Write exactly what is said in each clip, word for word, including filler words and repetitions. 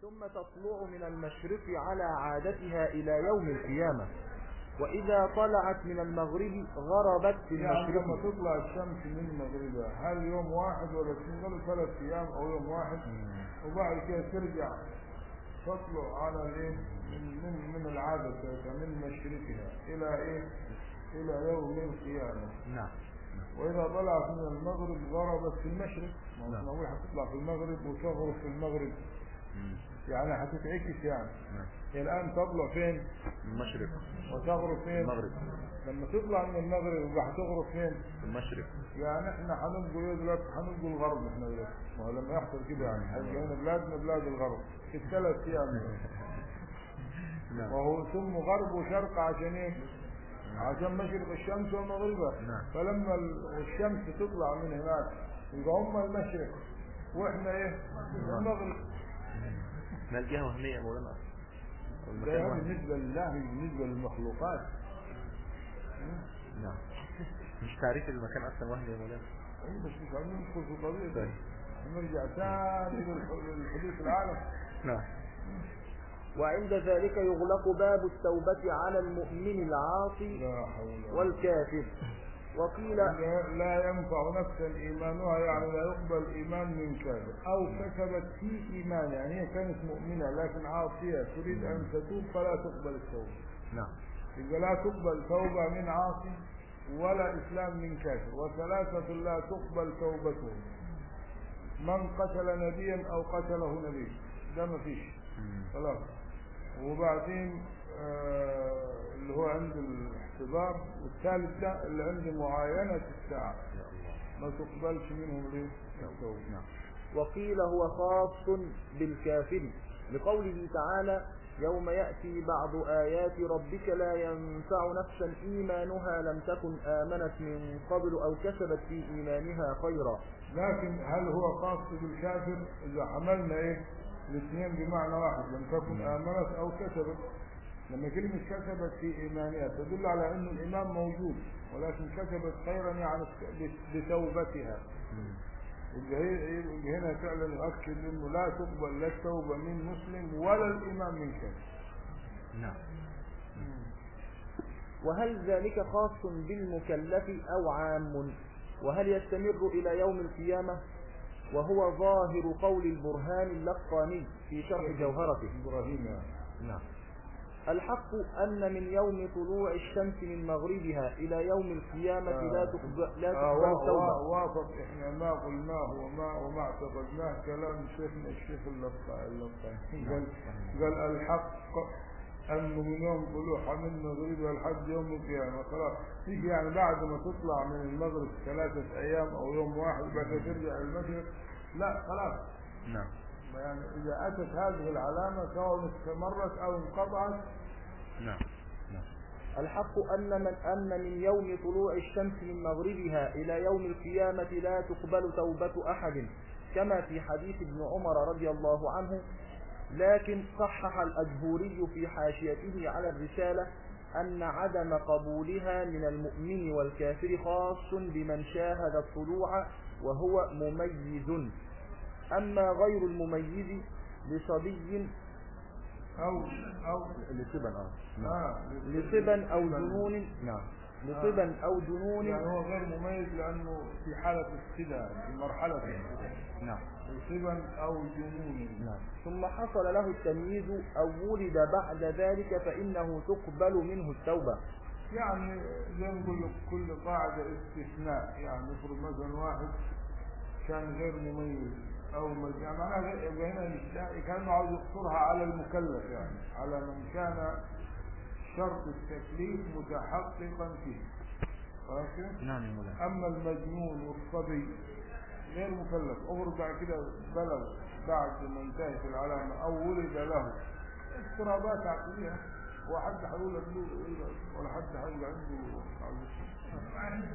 ثم تطلع من المشرق على عادتها إلى يوم القيامة، وإذا طلعت من المغرب غربت في المشرق. يعني لما تطلع الشمس من مغربها هل يوم واحد ولا تنزل ثلاث أيام أو يوم واحد؟ وبعد كده ترجع تطلع على الايه من من من العادة من مشرقها الى ايه الى يوم القيامة. نعم. واذا طلعت من المغرب غربت في المشرق. ما نعم. هو هتطلع في المغرب وتغرب في المغرب. مم. يعني هتتعكس يعني. نعم. هي الان تطلع فين؟ المشرق. وتغرب فين؟ المغرب. لما تطلع من المغرب يبقى هتغرب فين؟ في المشرق. يعني احنا هنبقوا ايه دلوقتي؟ هنبقوا الغرب احنا دلوقتي. ما هو لما يحصل كده يعني هيبقى هنا بلادنا بلاد الغرب في الثلاث ايام. وهو ثم غرب وشرق عشان ايه؟ عشان مشرق الشمس ومغربها. فلما الشمس تطلع من هناك يبقى هم المشرق واحنا ايه؟ المغرب. ما الجهة وهمية مولانا؟ ده بالنسبة لله بالنسبة للمخلوقات. نعم. مش تعريف المكان اصلا وهمي يا مولانا. اي بس مش عايزين ندخل في طبيعي. نرجع ثاني للحديث العالم. نعم. وعند ذلك يغلق باب التوبة على المؤمن العاصي والكافر. وقيل لا ينفع نفسا ايمانها، يعني لا يقبل ايمان من كافر او كسبت في ايمان، يعني هي كانت مؤمنة لكن عاصية تريد ان تتوب فلا تقبل التوبة. نعم. يبقى لا تقبل توبة من عاصي ولا اسلام من كافر. وثلاثة لا تقبل توبتهم: من قتل نبيا او قتله نبي، ده ما فيش خلاص. وبعدين آه اللي هو عند الاحتضار. والثالث ده اللي عند معاينة الساعة ما تقبلش منهم ليه التوبة. وقيل هو خاص بالكافر لقوله تعالى: يوم يأتي بعض آيات ربك لا ينفع نفسا إيمانها لم تكن آمنت من قبل أو كسبت في إيمانها خيرا. لكن هل هو خاص بالكافر؟ إذا حملنا إيه الاثنين بمعنى واحد، لم تكن آمنت أو كسبت. لما كلمة كسبت في إيمانها تدل على أن الإيمان موجود، ولكن كسبت خيرا يعني بتوبتها. يبقى هنا فعلا يؤكد أنه لا تقبل لا التوبة من مسلم ولا الإيمان من كافر. نعم. وهل ذلك خاص بالمكلف أو عام؟ وهل يستمر إلى يوم القيامة؟ وهو ظاهر قول البرهان اللقاني في شرح جوهرته. نعم. الحق أن من يوم طلوع الشمس من مغربها إلى يوم القيامة لا تقبل لا تقبل توبة. وافق إحنا ما قلناه وما وما اعتقدناه كلام شيخنا الشيخ اللقاني. قال قال الحق أنه من يوم طلوعها من مغربها لحد يوم القيامة خلاص. تيجي يعني بعد ما تطلع من المغرب ثلاثة أيام أو يوم واحد بعد ترجع المشرق، لا خلاص. نعم. يعني إذا أتت هذه العلامة سواء استمرت أو انقطعت. نعم. نعم. الحق أن من أن من يوم طلوع الشمس من مغربها إلى يوم القيامة لا تقبل توبة أحد، كما في حديث ابن عمر رضي الله عنه. لكن صحح الأجهوري في حاشيته على الرسالة أن عدم قبولها من المؤمن والكافر خاص بمن شاهد الطلوع وهو مميز، أما غير المميز لصبي أو أو لصبا أو آه. لصبا أو جنون. نعم. لصبا أو جنون. يعني هو غير مميز لأنه في حالة الصبا في مرحلة الصبا. نعم. لصبا أو جنون. نعم. ثم حصل له التمييز أو ولد بعد ذلك فإنه تقبل منه التوبة. يعني زي ما نقول كل قاعدة استثناء. يعني نفرض مثلا واحد كان غير مميز أو يعني معناها هنا كان عاوز يقصرها على المكلف، يعني على من كان شرط التكليف متحققا فيه. نعم يا مولانا. أما المجنون والصبي غير مكلف أمر بعد كده بلغ بعد ما انتهت العلامة أو ولد له اضطرابات عقلية، وحد حيقول له ولا حد حيقول عنده.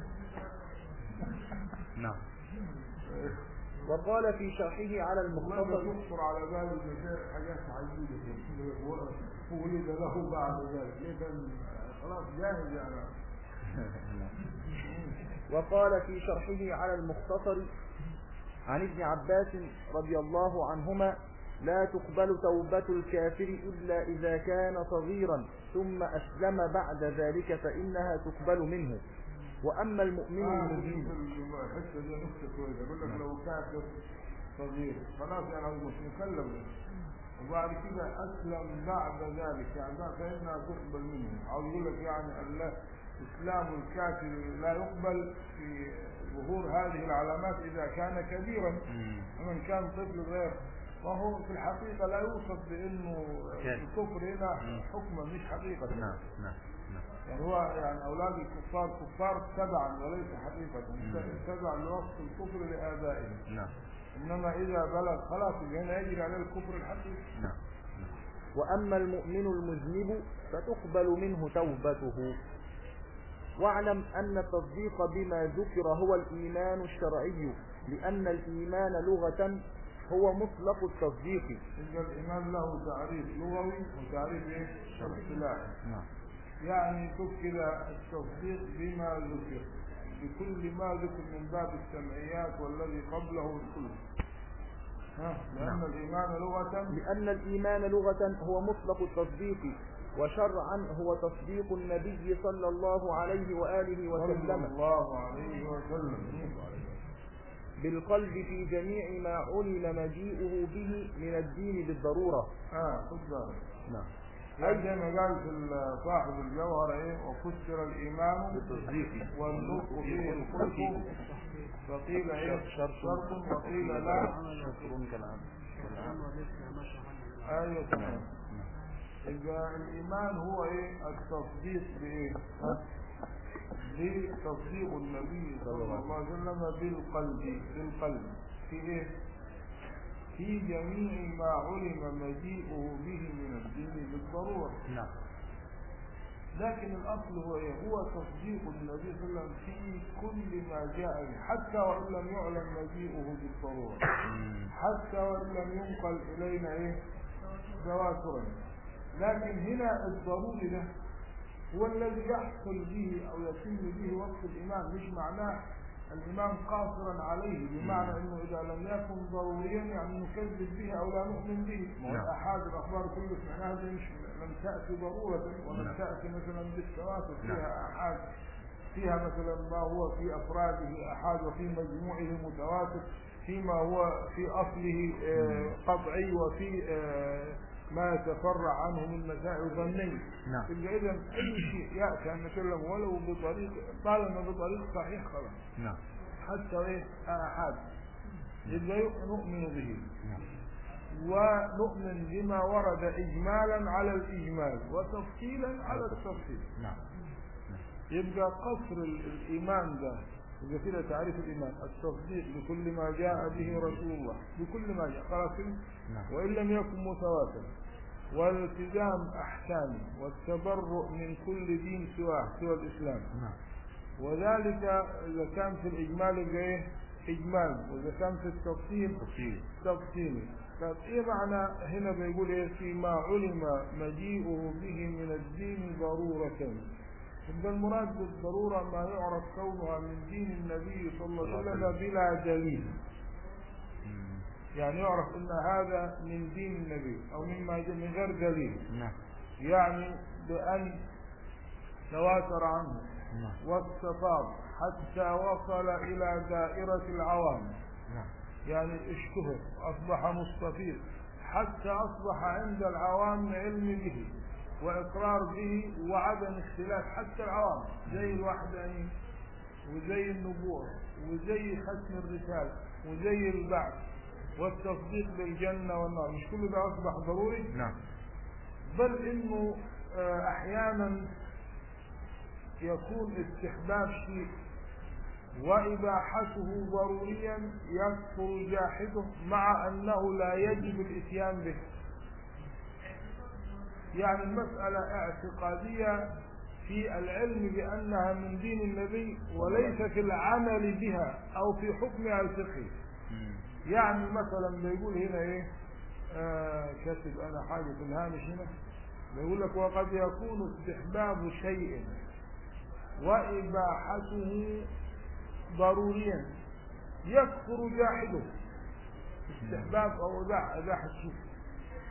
نعم. وقال في شرحه على المختصر يخطر على باله حاجات عجيبة ولد له بعد ذلك إذن خلاص جاهز يعني. وقال في شرحه على المختصر عن ابن عباس رضي الله عنهما: لا تقبل توبة الكافر إلا إذا كان صغيرا ثم أسلم بعد ذلك فإنها تقبل منه. وأما المؤمن آه المذنب الحتة دي نقطة كويسة، يقول لك لو كافر صغير خلاص يعني مش مكلف، وبعد كده أسلم بعد ذلك يعني فإنها تقبل منه، أو يقول لك يعني الله إسلام الكافر لا يقبل في ظهور هذه العلامات إذا كان كبيرا. ومن كان طفل غير، وهو في الحقيقة لا يوصف بأنه الكفر هنا حكما مش حقيقة. نعم نعم نعم. يعني هو يعني أولاد الكفار كفار تبعا وليس حقيقة، تبعا لوصف الكفر لآبائهم. نعم. إنما إذا بلغ خلاص هنا يجري عليه الكفر الحقيقي. نعم. وأما المؤمن المذنب فتقبل منه توبته. واعلم أن التصديق بما ذكر هو الإيمان الشرعي، لأن الإيمان لغة هو مطلق التصديق. إن الإيمان له تعريف لغوي وتعريف إيه؟ اصطلاحي. نعم. يعني تذكر التصديق بما ذكر بكل ما ذكر من باب السمعيات والذي قبله والكل. لأن نعم. الإيمان لغة لأن الإيمان لغة هو مطلق التصديق، وشرعا هو تصديق النبي صلى الله عليه وآله وسلم صلى الله عليه وسلم بالقلب في جميع ما علم مجيئه به من الدين بالضرورة. اه خد بالك. نعم. يعني زي ما قال في صاحب الجوهر ايه، وفسر الإيمان بالتصديق والنطق فيه الخلق، فقيل ايه شرط وقيل لا شكر كالعام. ايوه تمام. إذا الإيمان هو إيه؟ التصديق بإيه؟ بتصديق النبي صلى الله عليه وسلم بالقلب، بالقلب في إيه؟ في جميع ما علم مجيئه به من الدين بالضرورة. نعم. لكن الأصل هو إيه؟ هو تصديق النبي صلى الله عليه وسلم في كل ما جاء به، حتى وإن لم يعلم مجيئه بالضرورة، حتى وإن لم ينقل إلينا إيه؟ تواترا. لكن هنا الضروري ده هو الذي يحصل به أو يتم به وصف الإيمان، مش معناه الإيمان قاصرا عليه، بمعنى أنه إذا لم يكن ضروريا يعني نكذب به أو لا نؤمن به. والأحاد الأخبار كله معناها مش لم تأتي ضرورة، ولم تأتي مثلا بالتواتر، فيها أحاد، فيها مثلا ما هو في أفراده أحاد وفي مجموعه متواتر، فيما هو في أصله قطعي وفي ما يتفرع عنه من مسائل ظنية. نعم. إذا أي شيء يأتي أن نتكلم ولو بطريق طالما بطريق صحيح خلاص. نعم. حتى إيه آحاد إذا نؤمن به. نعم. ونؤمن بما ورد إجمالا على الإجمال وتفصيلا على التفصيل. نعم. يبقى قصر الإيمان ده يبقى كده تعريف الإيمان التصديق بكل ما جاء به رسول الله، بكل ما جاء خلاص. نعم. وإن لم يكن متواتر، والالتزام أحكامه والتبرؤ من كل دين سواه سوى الإسلام. نعم. وذلك إذا كان في الإجمال يبقى إجمال، وإذا كان في التفصيل تفصيل. طيب إيه معنى هنا بيقول إيه؟ فيما علم مجيئه به من الدين ضرورة. إذا المراد بالضرورة ما يعرف كونها من دين النبي صلى الله عليه وسلم بلا دليل، يعني يعرف ان هذا من دين النبي او مما من غير دليل. نعم. يعني بان تواتر عنه واستفاض حتى وصل الى دائرة العوام. نعم. يعني اشتهر اصبح مستفيض حتى اصبح عند العوام علم به واقرار به وعدم اختلاف حتى العوام، زي الوحدانية وزي النبوة وزي ختم الرسالة وزي البعث والتصديق بالجنة والنار. مش كل ده أصبح ضروري؟ نعم. بل إنه أحيانا يكون استحباب شيء وإباحته ضروريا يكفر جاحده مع أنه لا يجب الإتيان به. يعني المسألة اعتقادية في العلم بأنها من دين النبي وليس في العمل بها أو في حكمها الفقهي. يعني مثلا بيقول هنا ايه آه كاتب انا حاجة في الهامش هنا بيقول لك وقد يكون استحباب شيء وإباحته ضروريا يكفر جاحده. استحباب او اباحة شيء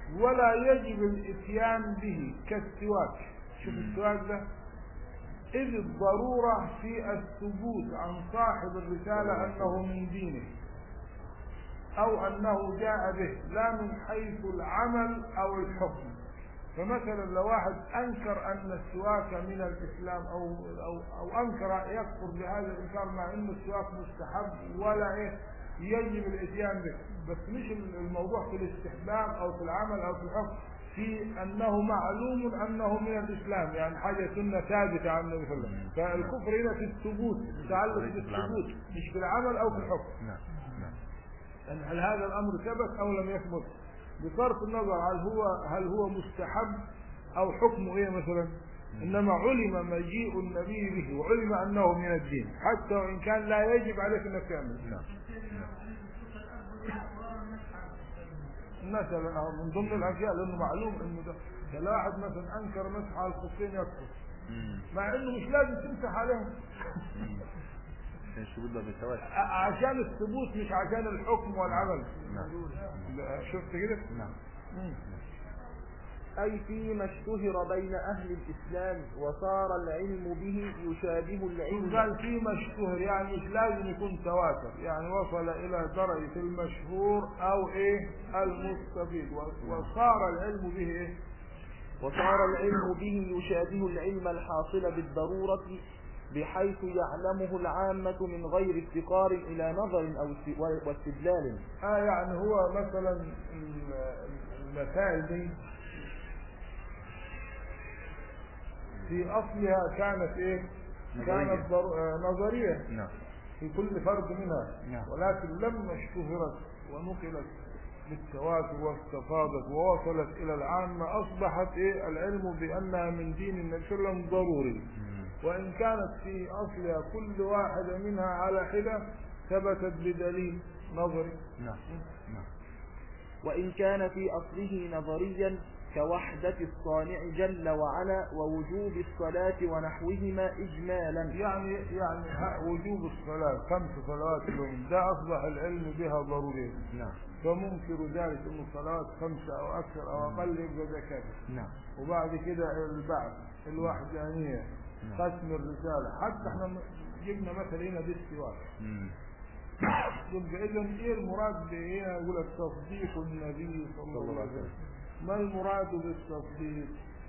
ولا يجب الاتيان به كالسواك. شوف السواك ده، إذ الضرورة في الثبوت عن صاحب الرسالة أنه من دينه أو أنه جاء به، لا من حيث العمل أو الحكم. فمثلا لو واحد أنكر أن السواك من الإسلام أو أو أو أنكر يكفر بهذا الإنكار مع أن السواك مستحب ولا إيه يجب الإتيان به، بس مش الموضوع في الاستحباب أو في العمل أو في الحكم، في أنه معلوم أنه من الإسلام، يعني حاجة سنة ثابتة عن النبي صلى الله عليه وسلم. فالكفر هنا في الثبوت، متعلق بالثبوت مش في العمل أو في الحكم. يعني هل هذا الأمر ثبت أو لم يثبت، بصرف النظر هل هو هل هو مستحب أو حكمه إيه مثلا. إنما علم مجيء النبي به وعلم أنه من الدين، حتى وإن كان لا يجب عليك أنك تعمل. مثلا من ضمن الاشياء لانه معلوم انه ده لو واحد مثلا انكر مسح على الخفين يكفر، مع انه مش لازم تمسح عليهم عشان الثبوت مش عشان الحكم والعمل. شفت كده؟ نعم. أي فيما اشتهر بين أهل الإسلام وصار العلم به يشابه العلم. قال فيما اشتهر، يعني مش لازم يكون تواتر، يعني وصل إلى درجة المشهور أو إيه المستفيد. وصار العلم به إيه؟ وصار العلم به يشابه العلم الحاصل بالضرورة، بحيث يعلمه العامة من غير افتقار إلى نظر أو واستدلال. آه يعني هو مثلا المسائل دي في أصلها كانت إيه؟ كانت نظرية نعم. في كل فرد منها، نعم. ولكن لما اشتهرت ونقلت بالتواتر واستفاضت ووصلت إلى العامة أصبحت إيه؟ العلم بأنها من دين النبي صلى الله عليه وسلم ضروري. وإن كانت في أصلها كل واحدة منها على حدة ثبتت بدليل نظري. نعم. نعم. وإن كان في أصله نظريا كوحدة الصانع جل وعلا ووجوب الصلاة ونحوهما إجمالا. يعني يعني وجوب الصلاة خمس صلوات اليوم ده أصبح العلم بها ضروري. نعم. فمنكر ذلك أن الصلوات خمسة أو أكثر أو أقل يبقى زكاة. نعم. وبعد كده البعث، الوحدانية، قسم الرسالة، حتى احنا جبنا مثل هنا بالسواك. يبقى إذا إيه المراد بهنا؟ يقول لك تصديق النبي صلى الله عليه وسلم. ما المراد بالتصديق؟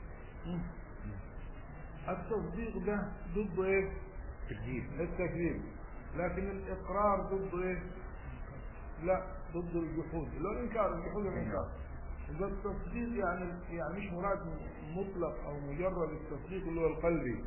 التصديق ده ضد ايه؟ التكذيب. التكذيب. لكن الإقرار ضد ايه؟ لا، ضد الجحود، اللي هو الإنكار، الجحود والإنكار. إذا التصديق يعني يعني مش مراد مطلق أو مجرد التصديق اللي هو القلبي،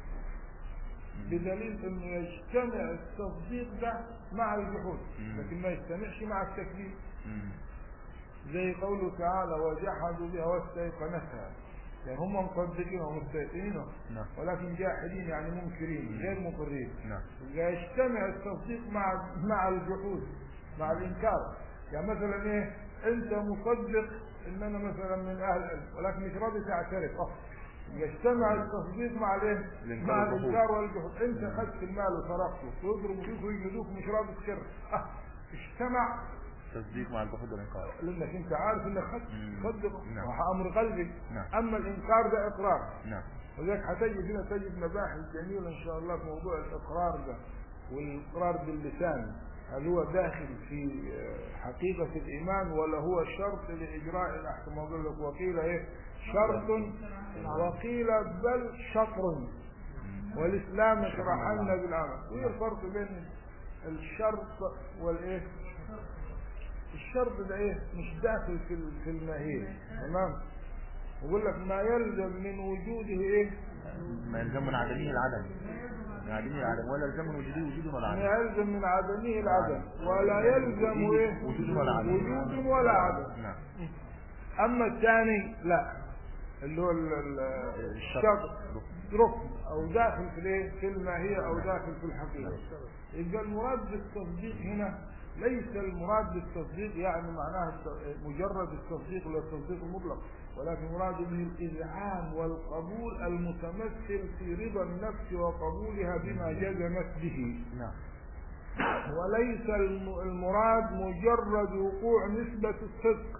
بدليل انه يجتمع التصديق ده مع الجحود، لكن ما يجتمعش مع التكذيب. زي قوله تعالى وجحدوا بها واستيقنتها، يعني هم مصدقين ومستيقنين ولكن جاحدين يعني منكرين غير مقرين. يجتمع التصديق مع مع الجحود مع الانكار. يعني مثلا ايه، انت مصدق ان انا مثلا من اهل العلم ولكن مش راضي تعترف، يجتمع التصديق مع الايه؟ مع الانكار والجحود. انت اخذت المال وسرقته ويضربوا فيك ويجلدوك مش راضي تكر، اه اجتمع تصديق مع الجحود والانكار، لانك انت عارف انك خدت تصدق. نعم. امر قلبي. نعم. اما الانكار ده اقرار. نعم. ولذلك هتجد هنا تجد مباحث جميله ان شاء الله في موضوع الاقرار ده، والاقرار باللسان هل هو داخل في حقيقه الايمان ولا هو شرط لاجراء الاحكام. اقول لك وقيل ايه؟ شرط، وقيل بل شطر، والاسلام شرحنا بالعمل. وايه الفرق بين الشرط والايه؟ الشرط ده ايه؟ مش داخل في في الماهيه، تمام؟ يقول لك ما يلزم من وجوده ايه؟ ما يلزم من عدمه العدم، من عدمه العدم، ولا يلزم من وجوده وجود ولا عدم. ما يلزم من عدمه العدم ولا يلزم ايه؟ وجود ولا عدم. وجود ولا عدم. نعم. اما الثاني لا، اللي هو الشرط ركن او داخل في الايه؟ في الماهيه او داخل في الحقيقه. يبقى المراد بالتصديق هنا ليس المراد بالتصديق يعني معناها مجرد التصديق ولا التصديق المطلق، ولكن مراد به الإذعان والقبول المتمثل في رضا النفس وقبولها بما جزمت به. نعم. وليس المراد مجرد وقوع نسبة الصدق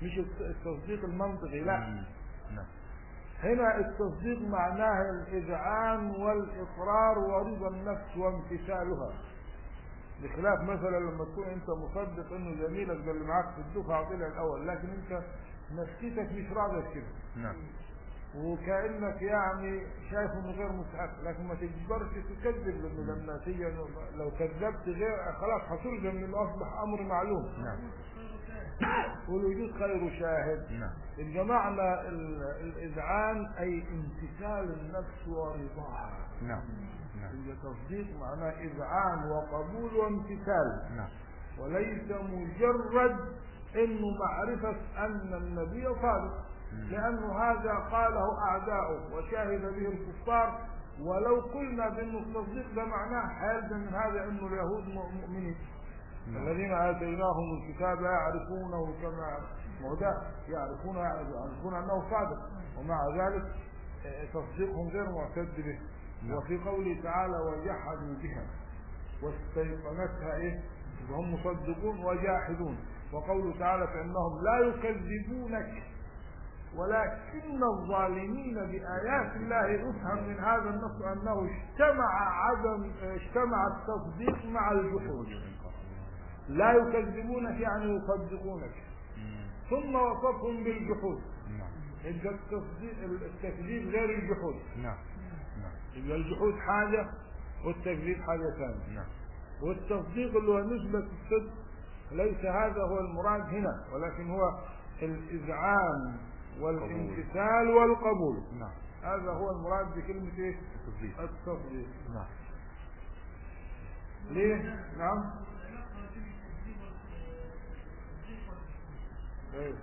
مش التصديق المنطقي، لا. نعم. هنا التصديق معناه الإذعان والإقرار ورضا النفس وامتثالها، بخلاف مثلا لما تكون انت مصدق انه زميلك ده اللي معاك في الدفعه طلع الاول، لكن انت نفسيتك مش راضيه كده. نعم. وكانك يعني شايفه انه غير مستحق، لكن ما تقدرش تكذب، لانه لما تيجي لو كذبت غير خلاص هترجم من اصبح امر معلوم. نعم. والوجود خير شاهد. نعم. الجماعة الإذعان أي امتثال النفس ورضاها. نعم. نعم. التصديق معناه إذعان وقبول وامتثال. نعم. وليس مجرد إنه معرفة أن النبي صادق، لأنه هذا قاله أعداؤه وشاهد به الكفار، ولو قلنا بأنه التصديق ده معناه حيلزم من هذا أنه اليهود مؤمنين. الذين آتيناهم الكتاب يعرفونه كما مودا يعرفون يعرفون أنه صادق، ومع ذلك تصديقهم غير معتد به. وفي قوله تعالى وجحدوا بها واستيقنتها إيه وهم مصدقون وجاحدون. وقوله تعالى فإنهم لا يكذبونك ولكن الظالمين بآيات الله. يفهم من هذا النص أنه اجتمع عدم اجتمع التصديق مع الجحود. لا يكذبونك يعني يصدقونك، ثم وصفهم بالجحود. إذا التصديق التكذيب غير الجحود. نعم. إذا الجحود حاجة والتكذيب حاجة ثانية. نعم. والتصديق اللي هو نسبة الصدق ليس هذا هو المراد هنا، ولكن هو الإذعان والامتثال والقبول. نعم. هذا هو المراد بكلمة ايه؟ التصديق. التصديق. نعم. ليه؟ نعم. ايه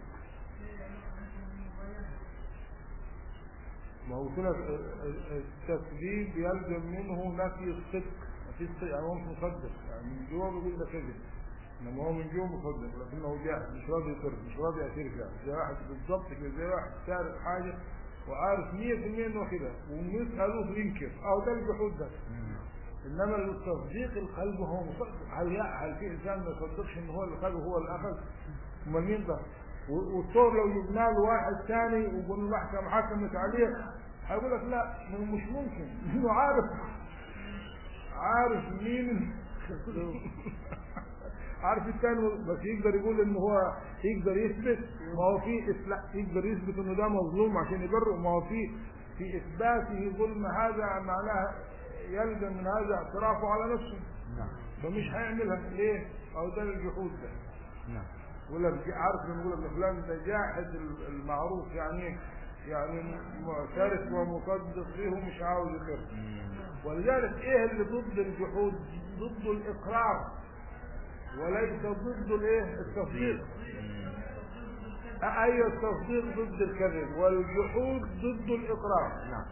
ما هو كده التكذيب يلزم منه نفي الصدق. نفي الصدق يعني هو مش مصدق، يعني من جوه بيقول ده كذب، انما هو من جوه مصدق لكنه جاهل مش راضي يقر مش راضي يعترف. يعني زي واحد بالضبط كده، زي واحد سارق حاجه وعارف مية في المية انه كده ومسألوه ينكر، او ده الجحود ده. انما التصديق القلب هو مصدق. هل هل في انسان ما يصدقش ان هو اللي خده هو اللي اخذ؟ امال مين ده؟ والصور لو جبنا له واحد ثاني وقلنا المحكمه حكمت عليه هيقول لك لا مش ممكن، انه عارف عارف مين عارف الثاني، بس يقدر يقول ان هو يقدر يثبت. ما هو في لا يقدر يثبت انه ده مظلوم عشان يبرئ. ما هو في في اثباته ظلم هذا معناه يلزم من هذا اعترافه على نفسه. نعم. فمش هيعملها ليه؟ او ده الجحود ده. نعم. ولا عارف لما يقول ابن فلان ده جاحد المعروف يعني يعني معترف ومصدق فيه ومش عاوز يقر. ولذلك ايه اللي ضد الجحود؟ ضد الاقرار وليس ضد الايه؟ التصديق. اي التصديق ضد الكذب والجحود ضد الاقرار. نعم.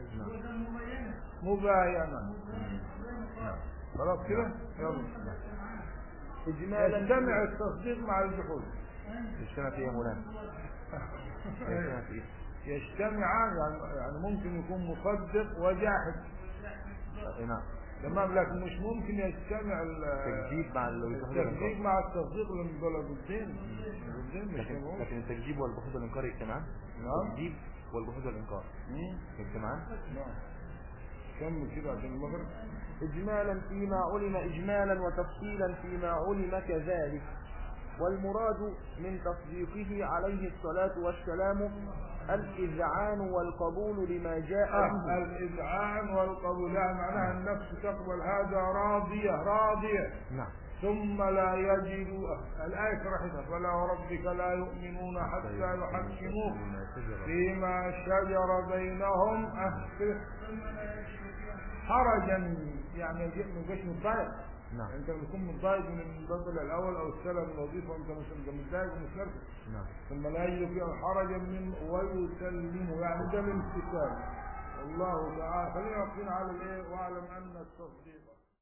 مباينة. خلاص كده؟ يلا. إجمالا يجتمع التصديق مع الجحود. يجتمع فيه مولانا. يجتمع فيه. يجتمعان يعني يعني ممكن يكون مصدق وجاحد. نعم. تمام. لكن مش ممكن يجتمع التكذيب مع التكذيب مع التصديق لما دول ضدين. لكن لكن التكذيب والجحود والإنكار يجتمعان. نعم. التكذيب والجحود والإنكار يجتمعان. نعم. كمل كده عشان المغرب. إجمالا فيما علم إجمالا وتفصيلا فيما علم كذلك. والمراد من تصديقه عليه الصلاة والسلام الإذعان والقبول لما جاء به. الإذعان والقبول يعني معناها النفس تقبل هذا راضية راضية. نعم. ثم لا يجدوا الآية شرحتها فلا وربك لا يؤمنون حتى يحكموك فيما شجر بينهم حرجا يعني ما جاش متضايق. نعم. انت بتكون متضايق من البدل الاول او السلم الوظيفه وانت مش متضايق ومش نرفز. نعم. ثم لا يجد حرجا من ويسلمه يعني ده الامتثال. الله تعالى خلينا واقفين على الايه واعلم ان التصديق